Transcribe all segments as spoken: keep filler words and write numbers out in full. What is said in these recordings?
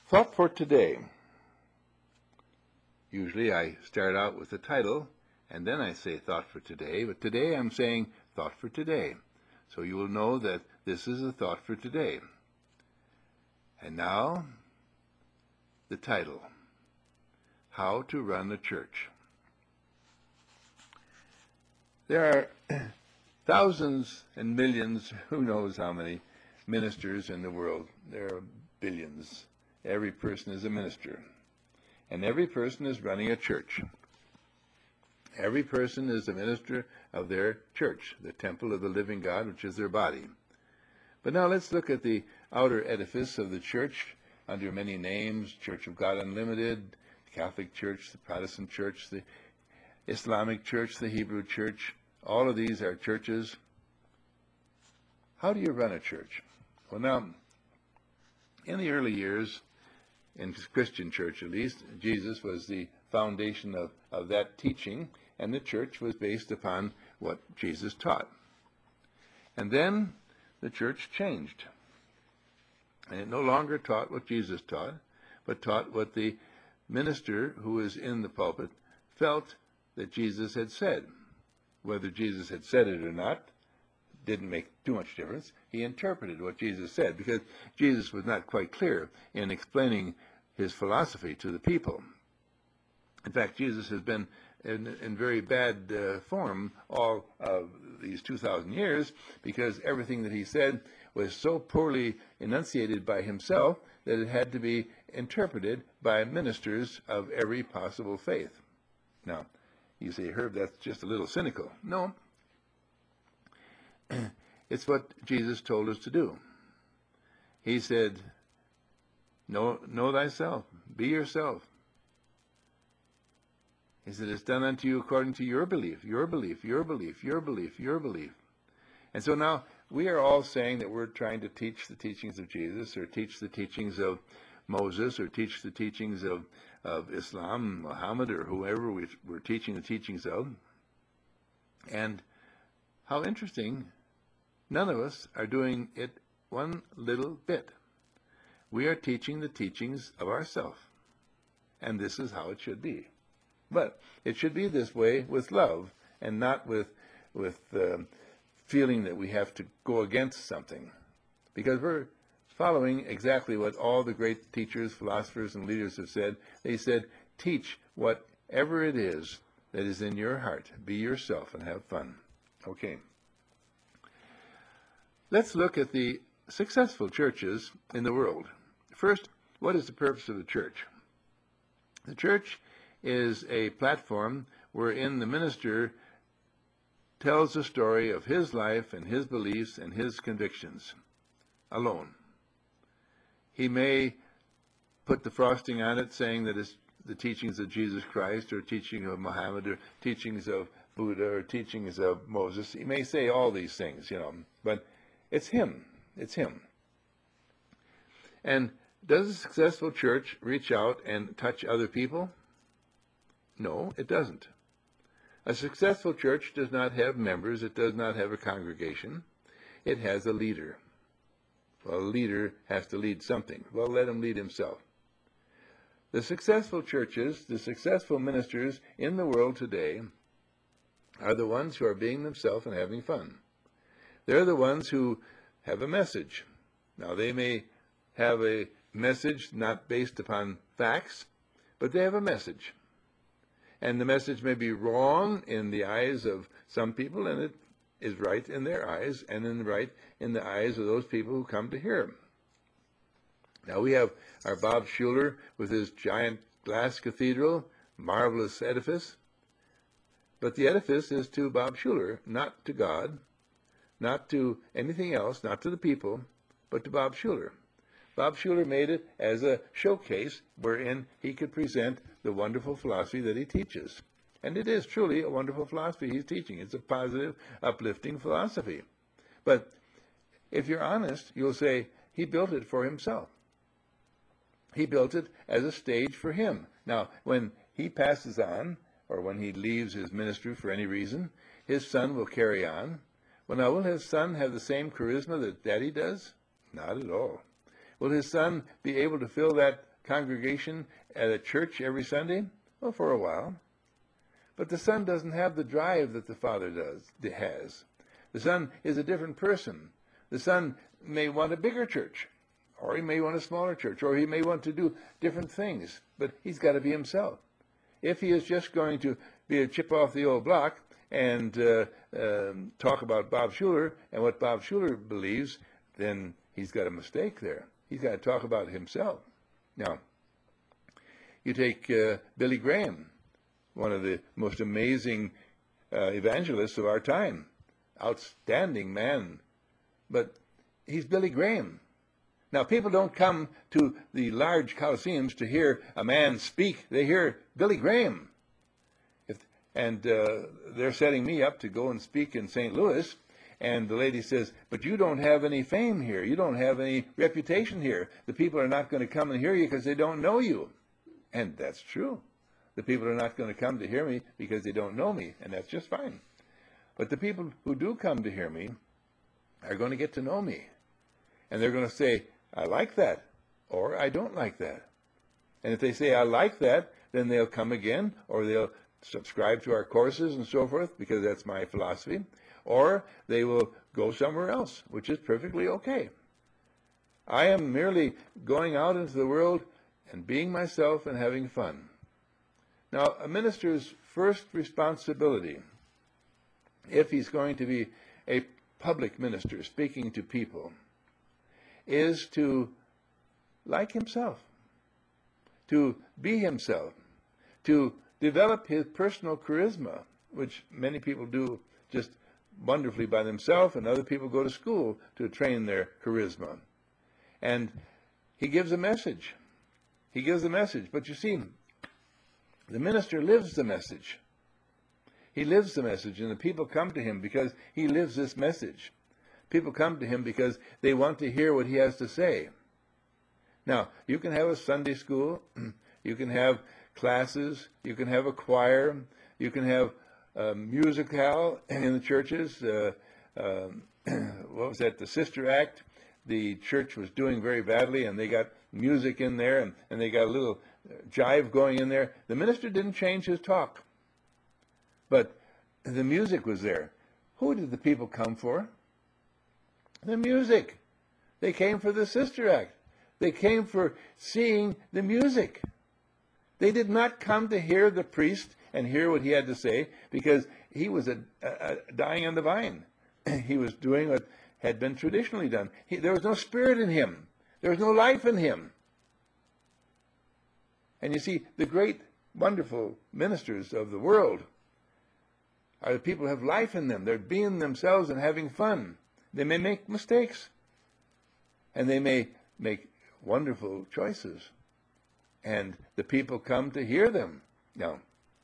Thought for today. Usually I start out with the title, and then I say thought for today, but today I'm saying thought for today. So you will know that this is a thought for today. And now, the title, How to Run a Church. There are thousands and millions, who knows how many, ministers in the world. There are billions. Every person is a minister. And every person is running a church. Every person is a minister of their church, the temple of the living God, which is their body. But now let's look at the outer edifice of the church under many names: Church of God Unlimited, the Catholic Church, the Protestant Church, the Islamic Church, the Hebrew Church. All of these are churches. How do you run a church? Well, now, in the early years, in the Christian church at least, Jesus was the foundation of, of that teaching, and the church was based upon what Jesus taught. And then the church changed. And it no longer taught what Jesus taught, but taught what the minister who was in the pulpit felt that Jesus had said. Whether Jesus had said it or not didn't make too much difference. He interpreted what Jesus said, because Jesus was not quite clear in explaining his philosophy to the people. In fact, Jesus has been in, in very bad uh, form all of these two thousand years, because everything that he said was so poorly enunciated by himself that it had to be interpreted by ministers of every possible faith. Now, you say, Herb, that's just a little cynical. No. It's what Jesus told us to do. He said, know, know thyself, be yourself. He said, it's done unto you according to your belief, your belief, your belief, your belief, your belief. And so now we are all saying that we're trying to teach the teachings of Jesus, or teach the teachings of Moses, or teach the teachings of, of Islam, Muhammad, or whoever we, we're teaching the teachings of. And how interesting, none of us are doing it one little bit. We are teaching the teachings of ourselves. And this is how it should be. But it should be this way with love, and not with, with uh, feeling that we have to go against something. Because we're following exactly what all the great teachers, philosophers, and leaders have said. They said, teach whatever it is that is in your heart. Be yourself and have fun. Okay. Let's look at the successful churches in the world. First, what is the purpose of the church? The church is a platform wherein the minister tells the story of his life and his beliefs and his convictions alone. He may put the frosting on it, saying that it's the teachings of Jesus Christ, or teaching of Muhammad, or teachings of Buddha, or teachings of Moses. He may say all these things, you know, but it's him. It's him. And does a successful church reach out and touch other people? No, it doesn't. A successful church does not have members. It does not have a congregation. It has a leader. Well, a leader has to lead something. Well, let him lead himself. The successful churches, the successful ministers in the world today are the ones who are being themselves and having fun. They're the ones who have a message. Now, they may have a message not based upon facts, but they have a message. And the message may be wrong in the eyes of some people, and it is right in their eyes, and in right in the eyes of those people who come to hear him. Now, we have our Bob Schuller with his giant glass cathedral, marvelous edifice. But the edifice is to Bob Schuller, not to God, not to anything else, not to the people, but to Bob Schuller. Bob Schuller made it as a showcase wherein he could present the wonderful philosophy that he teaches. And it is truly a wonderful philosophy he's teaching. It's a positive, uplifting philosophy. But if you're honest, you'll say he built it for himself. He built it as a stage for him. Now, when he passes on, or when he leaves his ministry for any reason, his son will carry on. Well, now, will his son have the same charisma that Daddy does? Not at all. Will his son be able to fill that congregation at a church every Sunday? Well, for a while. But the Son doesn't have the drive that the Father does has. The Son is a different person. The Son may want a bigger church, or he may want a smaller church, or he may want to do different things, but he's got to be himself. If he is just going to be a chip off the old block and uh, um, talk about Bob Schuller and what Bob Schuller believes, then he's got a mistake there. He's got to talk about himself. Now, you take uh, Billy Graham, one of the most amazing uh, evangelists of our time. Outstanding man. But he's Billy Graham. Now, people don't come to the large coliseums to hear a man speak. They hear Billy Graham. If, and uh, they're setting me up to go and speak in Saint Louis. And the lady says, but you don't have any fame here. You don't have any reputation here. The people are not going to come and hear you because they don't know you. And that's true. The people are not going to come to hear me because they don't know me. And that's just fine. But the people who do come to hear me are going to get to know me. And they're going to say, I like that, or I don't like that. And if they say, I like that, then they'll come again, or they'll subscribe to our courses and so forth, because that's my philosophy. Or they will go somewhere else, which is perfectly okay. I am merely going out into the world and being myself and having fun. Now, a minister's first responsibility, if he's going to be a public minister speaking to people, is to like himself, to be himself, to develop his personal charisma, which many people do just wonderfully by themselves, and other people go to school to train their charisma. And he gives a message. He gives a message. But you see, the minister lives the message. He lives the message, and the people come to him because he lives this message. People come to him because they want to hear what he has to say. Now, you can have a Sunday school, you can have classes, you can have a choir, you can have a musicale in the churches. Uh, um, what was that, the Sister Act? The church was doing very badly, and they got music in there, and, and they got a little jive going in there. The minister didn't change his talk, but the music was there. Who did the people come for? The music. They came for the Sister Act. They came for seeing the music. They did not come to hear the priest and hear what he had to say, because he was a, a, a dying on the vine. He was doing what had been traditionally done. He, there was no spirit in him. There was no life in him. And you see, the great, wonderful ministers of the world are the people who have life in them. They're being themselves and having fun. They may make mistakes, and they may make wonderful choices, and the people come to hear them. Now,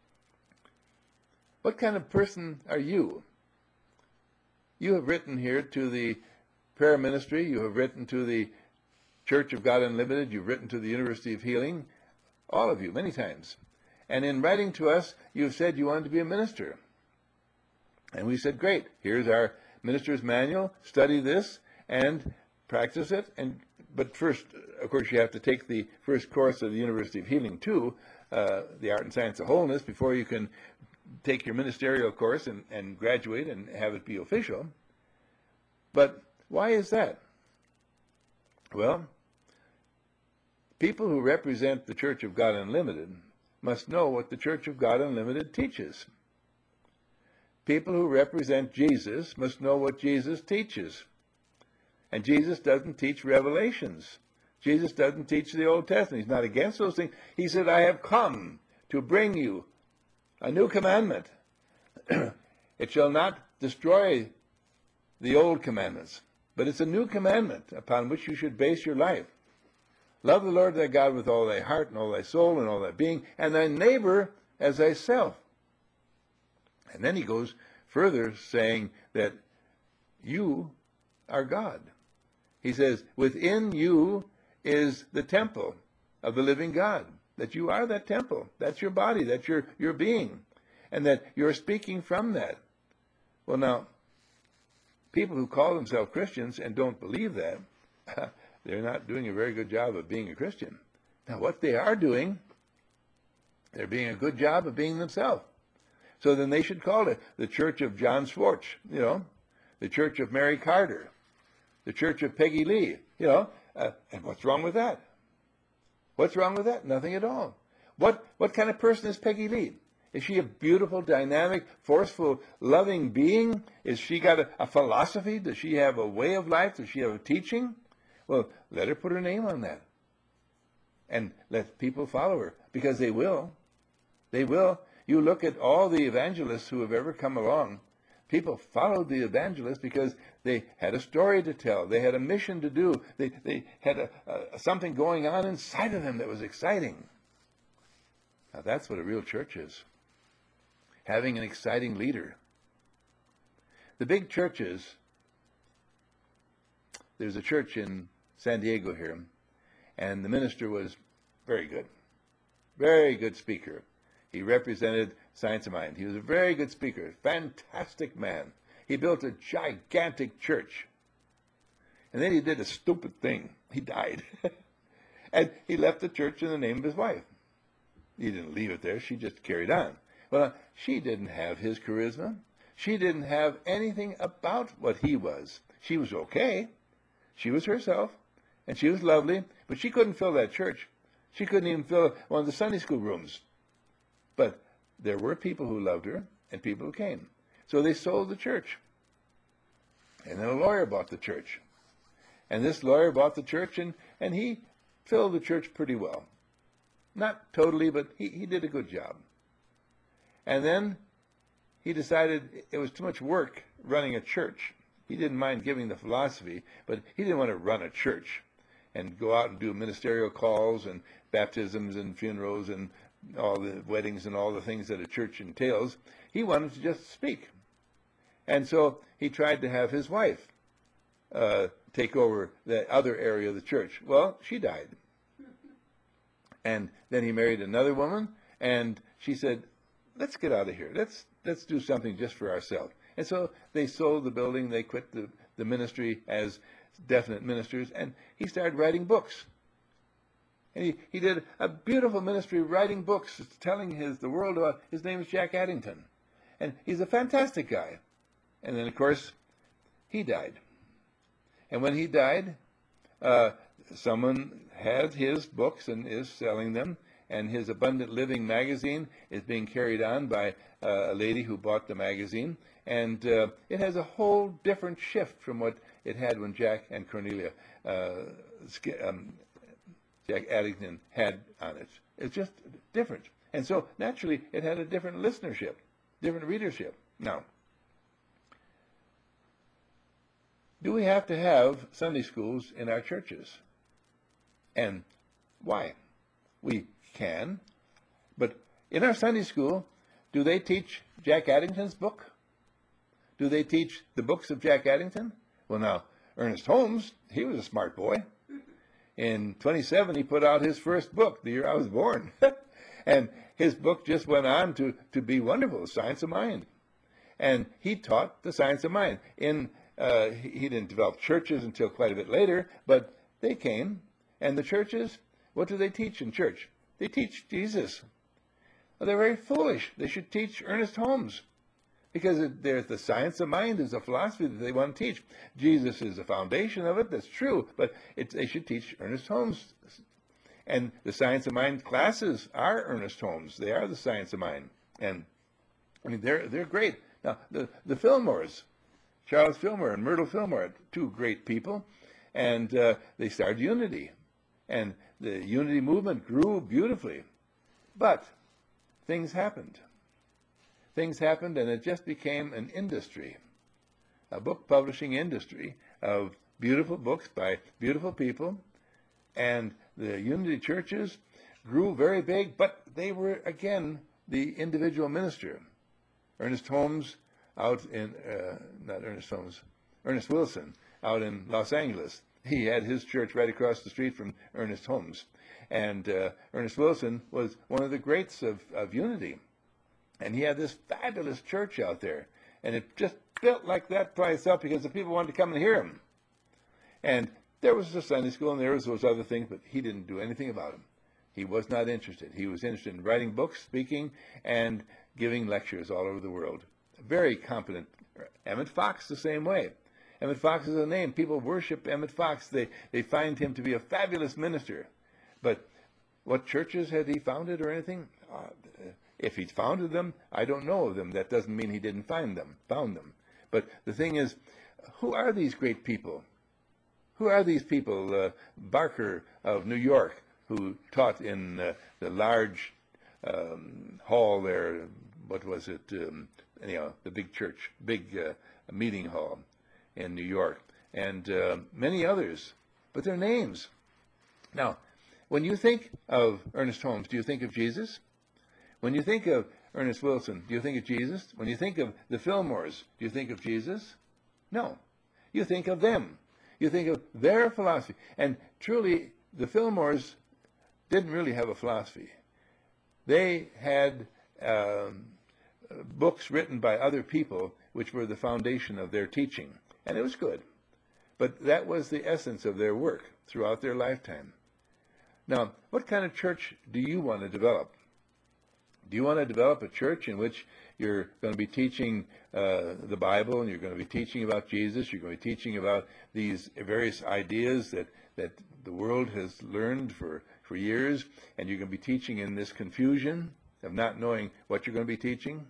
what kind of person are you? You have written here to the prayer ministry. You have written to the Church of God Unlimited. You've written to the University of Healing, all of you, many times. And in writing to us, you've said you wanted to be a minister. And we said, great, here's our minister's manual. Study this and practice it. And but first, of course, you have to take the first course of the University of Healing, too, uh, the Art and Science of Wholeness, before you can take your ministerial course and, and graduate and have it be official. But why is that? Well, people who represent the Church of God Unlimited must know what the Church of God Unlimited teaches. People who represent Jesus must know what Jesus teaches. And Jesus doesn't teach revelations. Jesus doesn't teach the Old Testament. He's not against those things. He said, I have come to bring you a new commandment. It shall not destroy the old commandments, but it's a new commandment upon which you should base your life. Love the Lord thy God with all thy heart and all thy soul and all thy being, and thy neighbor as thyself. And then he goes further, saying that you are God. He says, within you is the temple of the living God, that you are that temple. That's your body. That's your, your being. And that you're speaking from that. Well, now, people who call themselves Christians and don't believe that, they're not doing a very good job of being a Christian. Now, what they are doing, they're being a good job of being themselves. So then they should call it the Church of John Schwartz, you know, the Church of Mary Carter, the Church of Peggy Lee, you know. Uh, and what's wrong with that? What's wrong with that? Nothing at all. What what kind of person is Peggy Lee? Is she a beautiful, dynamic, forceful, loving being? Is she got a, a philosophy? Does she have a way of life? Does she have a teaching? Well, let her put her name on that. And let people follow her, because they will. They will. You look at all the evangelists who have ever come along. People followed the evangelists because they had a story to tell. They had a mission to do. They, they had a, a, something going on inside of them that was exciting. Now that's what a real church is. Having an exciting leader. The big churches, there's a church in San Diego here, and the minister was very good. Very good speaker. He represented Science of Mind. He was a very good speaker, fantastic man. He built a gigantic church. And then he did a stupid thing. He died. And he left the church in the name of his wife. He didn't leave it there. She just carried on. Well, she didn't have his charisma. She didn't have anything about what he was. She was okay. She was herself, and she was lovely, but she couldn't fill that church. She couldn't even fill one of the Sunday school rooms. But there were people who loved her, and people who came. So they sold the church. And then a lawyer bought the church. And this lawyer bought the church, and, and he filled the church pretty well. Not totally, but he, he did a good job. And then he decided it was too much work running a church. He didn't mind giving the philosophy, but he didn't want to run a church and go out and do ministerial calls and baptisms and funerals and all the weddings and all the things that a church entails. He wanted to just speak. And so he tried to have his wife uh, take over the other area of the church. Well, she died. And then he married another woman, and she said, let's get out of here. Let's let's do something just for ourselves. And so they sold the building. They quit the, the ministry as definite ministers, and he started writing books. And he, he did a beautiful ministry writing books, telling his the world about, his name is Jack Addington. And he's a fantastic guy. And then, of course, he died. And when he died, uh, someone had his books and is selling them. And his Abundant Living magazine is being carried on by uh, a lady who bought the magazine. And uh, it has a whole different shift from what it had when Jack and Cornelia, uh, um, Jack Addington had on it. It's just different. And so, naturally, it had a different listenership, different readership. Now, do we have to have Sunday schools in our churches? And why? We can, but in our Sunday school, do they teach Jack Addington's book? Do they teach the books of Jack Addington? Well, now, Ernest Holmes, he was a smart boy. In twenty-seven, he put out his first book, the year I was born. And his book just went on to, to be wonderful, The Science of Mind. And he taught the science of mind. In uh, he, he didn't develop churches until quite a bit later, but they came. And the churches, what do they teach in church? They teach Jesus. Well, they're very foolish. They should teach Ernest Holmes, because it, there's the science of mind is a philosophy that they want to teach. Jesus is the foundation of it. That's true, but it, they should teach Ernest Holmes. And the science of mind classes are Ernest Holmes. They are the science of mind, and I mean they're they're great. Now the the Fillmores, Charles Fillmore and Myrtle Fillmore, two great people, and uh, they started Unity, and the Unity movement grew beautifully, but things happened. Things happened, and it just became an industry, a book publishing industry of beautiful books by beautiful people. And the Unity churches grew very big, but they were, again, the individual minister. Ernest Holmes out in, uh, not Ernest Holmes, Ernest Wilson out in Los Angeles. He had his church right across the street from Ernest Holmes. And uh, Ernest Wilson was one of the greats of, of Unity. And he had this fabulous church out there. And it just built like that by itself because the people wanted to come and hear him. And there was a Sunday school and there was those other things, but he didn't do anything about them. He was not interested. He was interested in writing books, speaking, and giving lectures all over the world. Very competent. Emmett Fox the same way. Emmett Fox is a name. People worship Emmett Fox. They, they find him to be a fabulous minister. But what churches had he founded or anything? Uh, if he'd founded them, I don't know of them. That doesn't mean he didn't find them, found them. But the thing is, who are these great people? Who are these people? Uh, Barker of New York, who taught in uh, the large um, hall there, what was it, um, anyhow, the big church, big uh, meeting hall in New York, and uh, many others, but their names. Now, when you think of Ernest Holmes, do you think of Jesus? When you think of Ernest Wilson, do you think of Jesus? When you think of the Fillmores, do you think of Jesus? No. You think of them. You think of their philosophy. And truly, the Fillmores didn't really have a philosophy. They had um, books written by other people which were the foundation of their teaching. And it was good. But that was the essence of their work throughout their lifetime. Now, what kind of church do you want to develop? Do you want to develop a church in which you're going to be teaching uh, the Bible, and you're going to be teaching about Jesus, you're going to be teaching about these various ideas that, that the world has learned for, for years, and you're going to be teaching in this confusion of not knowing what you're going to be teaching?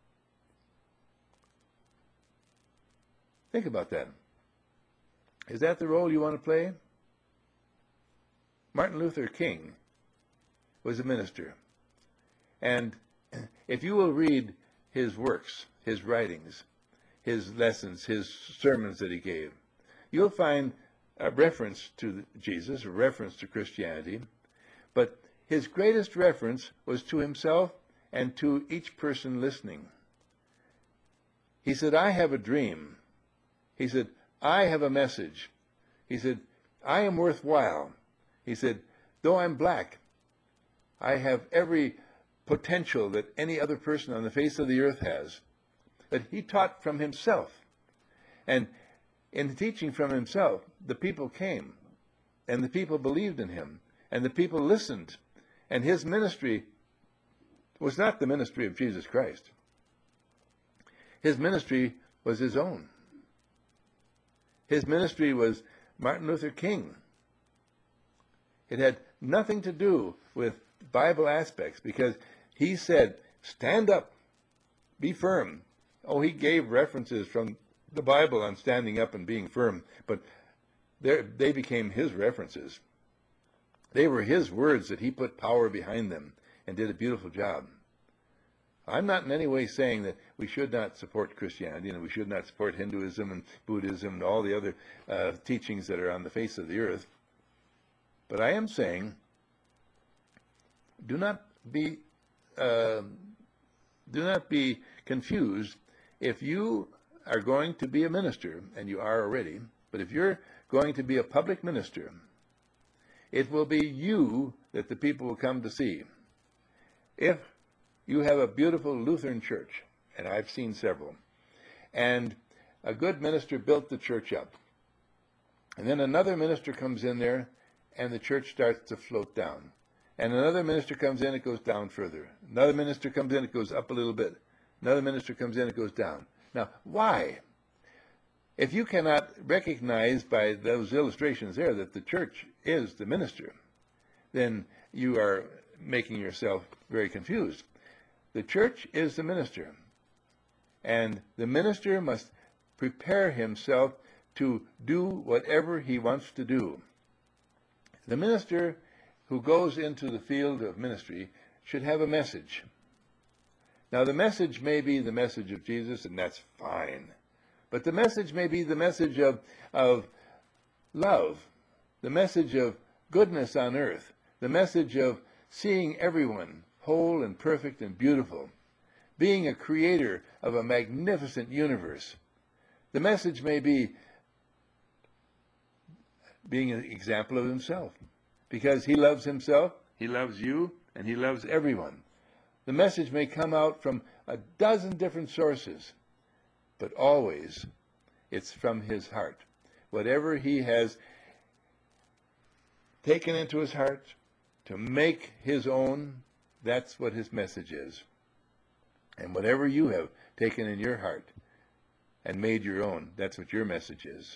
Think about that. Is that the role you want to play? Martin Luther King was a minister. And if you will read his works, his writings, his lessons, his sermons that he gave, you'll find a reference to Jesus, a reference to Christianity, but his greatest reference was to himself and to each person listening. He said, I have a dream. He said, I have a message. He said, I am worthwhile. He said, though I'm black, I have every potential that any other person on the face of the earth has. That he taught from himself. And in teaching from himself, the people came, and the people believed in him, and the people listened. And his ministry was not the ministry of Jesus Christ. His ministry was his own. His ministry was Martin Luther King. It had nothing to do with Bible aspects, because he said, stand up, be firm. Oh, he gave references from the Bible on standing up and being firm, but they became his references. They were his words that he put power behind them and did a beautiful job. I'm not in any way saying that we should not support Christianity and we should not support Hinduism and Buddhism and all the other uh, teachings that are on the face of the earth. But I am saying, do not be uh, do not be confused. If you are going to be a minister, and you are already, but if you're going to be a public minister, it will be you that the people will come to see. If you have a beautiful Lutheran church, and I've seen several, and a good minister built the church up, and then another minister comes in there, and the church starts to float down. And another minister comes in, it goes down further. Another minister comes in, it goes up a little bit. Another minister comes in, it goes down. Now, why? If you cannot recognize by those illustrations there that the church is the minister, then you are making yourself very confused. The church is the minister, and the minister must prepare himself to do whatever he wants to do. The minister who goes into the field of ministry should have a message. Now, the message may be the message of Jesus, and that's fine. But the message may be the message of, of love, the message of goodness on earth, the message of seeing everyone whole and perfect and beautiful, being a creator of a magnificent universe. The message may be being an example of himself, because he loves himself, he loves you, and he loves everyone. The message may come out from a dozen different sources, but always it's from his heart. Whatever he has taken into his heart to make his own, that's what his message is. And whatever you have taken in your heart and made your own, that's what your message is.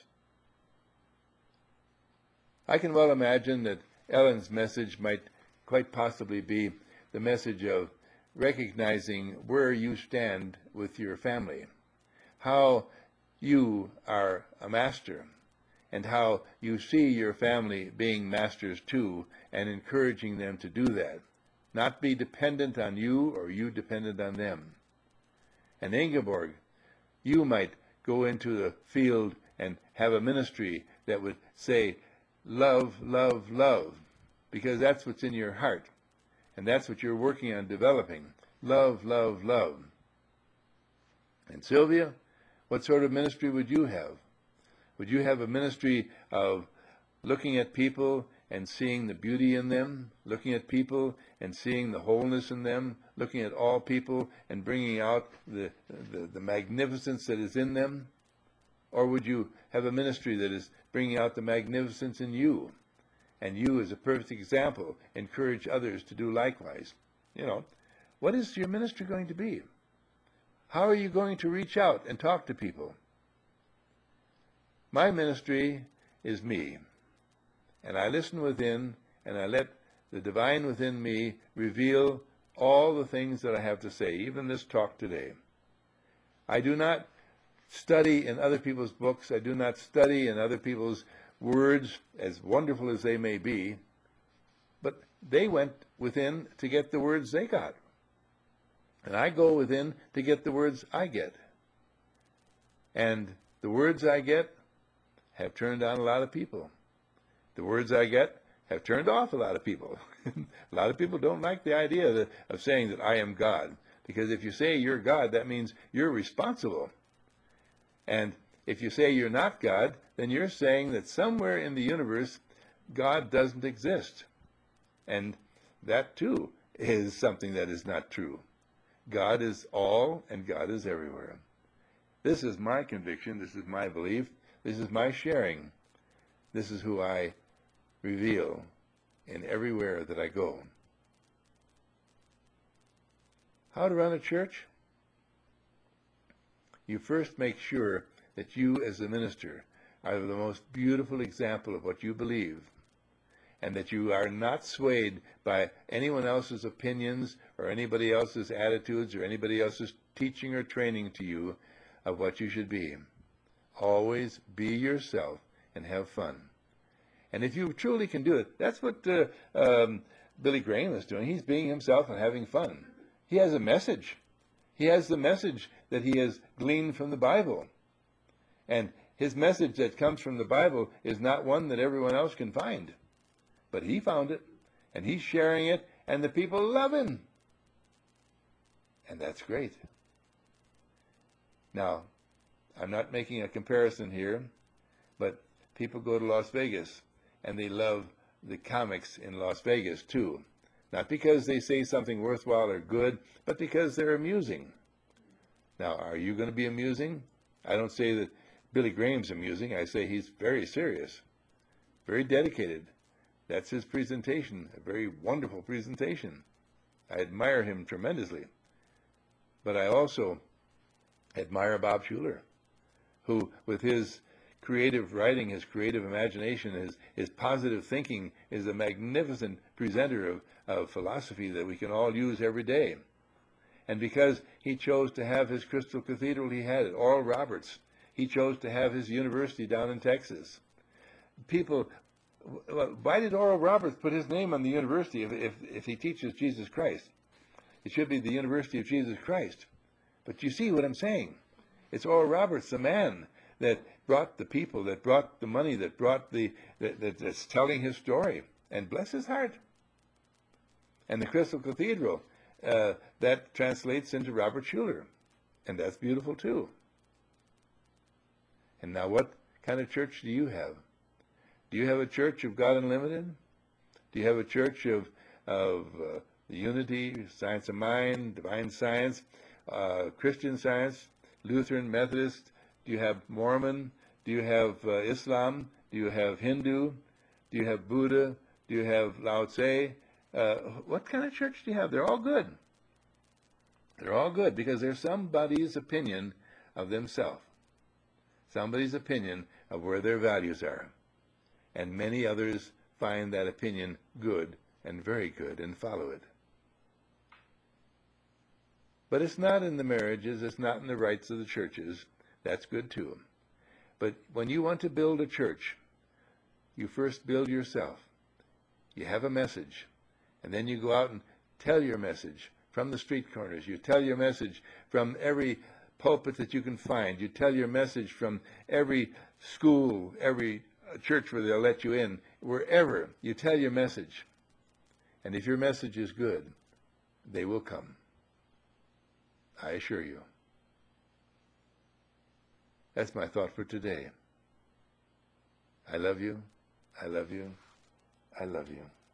I can well imagine that Ellen's message might quite possibly be the message of recognizing where you stand with your family, how you are a master, and how you see your family being masters too, and encouraging them to do that. Not be dependent on you or you dependent on them. And Ingeborg, you might go into the field and have a ministry that would say, love, love, love, because that's what's in your heart. And that's what you're working on developing. Love, love, love. And Sylvia, what sort of ministry would you have? Would you have a ministry of looking at people and seeing the beauty in them, looking at people and seeing the wholeness in them, looking at all people and bringing out the, the, the magnificence that is in them? Or would you have a ministry that is bringing out the magnificence in you, and you, as a perfect example, encourage others to do likewise? You know, what is your ministry going to be? How are you going to reach out and talk to people? My ministry is me, and I listen within, and I let the divine within me reveal all the things that I have to say, even this talk today. I do not study in other people's books. I do not study in other people's words, as wonderful as they may be, but they went within to get the words they got. And I go within to get the words I get. And the words I get have turned on a lot of people. The words I get have turned off a lot of people. A lot of people don't like the idea that, of saying that I am God. Because if you say you're God, that means you're responsible. And if you say you're not God, then you're saying that somewhere in the universe, God doesn't exist. And that, too, is something that is not true. God is all, and God is everywhere. This is my conviction. This is my belief. This is my sharing. This is who I reveal in everywhere that I go. How to run a church? You first make sure that you, as a minister, are the most beautiful example of what you believe, and that you are not swayed by anyone else's opinions or anybody else's attitudes or anybody else's teaching or training to you of what you should be. Always be yourself and have fun. And if you truly can do it, that's what uh, um, Billy Graham is doing. He's being himself and having fun. He has a message. He has the message that he has gleaned from the Bible. And his message that comes from the Bible is not one that everyone else can find. But he found it, and he's sharing it, and the people love him. And that's great. Now, I'm not making a comparison here, but people go to Las Vegas, and they love the comics in Las Vegas, too. Not because they say something worthwhile or good, but because they're amusing. Now, are you going to be amusing? I don't say that Billy Graham's amusing. I say he's very serious, very dedicated. That's his presentation, a very wonderful presentation. I admire him tremendously. But I also admire Bob Schuller, who, with his creative writing, his creative imagination, his, his positive thinking, is a magnificent presenter of, of philosophy that we can all use every day. And because he chose to have his Crystal Cathedral, he had it. Oral Roberts, he chose to have his university down in Texas. People, why did Oral Roberts put his name on the university if, if, if he teaches Jesus Christ? It should be the University of Jesus Christ. But you see what I'm saying. It's Oral Roberts, the man that brought the people, that brought the money, that brought the, that, that, that's telling his story. And bless his heart. And the Crystal Cathedral, uh, that translates into Robert Schuller. And that's beautiful too. And now what kind of church do you have? Do you have a church of God Unlimited? Do you have a church of, of uh, the unity, science of mind, divine science, uh, Christian Science, Lutheran, Methodist? Do you have Mormon? Do you have uh, Islam? Do you have Hindu? Do you have Buddha? Do you have Lao Tse? uh, what kind of church do you have? They're all good. They're all good because they're somebody's opinion of themselves, somebody's opinion of where their values are. And many others find that opinion good and very good and follow it. But it's not in the marriages, it's not in the rights of the churches. That's good too. But when you want to build a church, you first build yourself. You have a message, and then you go out and tell your message from the street corners. You tell your message from every pulpit that you can find. You tell your message from every school, every church where they'll let you in, wherever. You tell your message. And if your message is good, they will come. I assure you. That's my thought for today. I love you. I love you. I love you.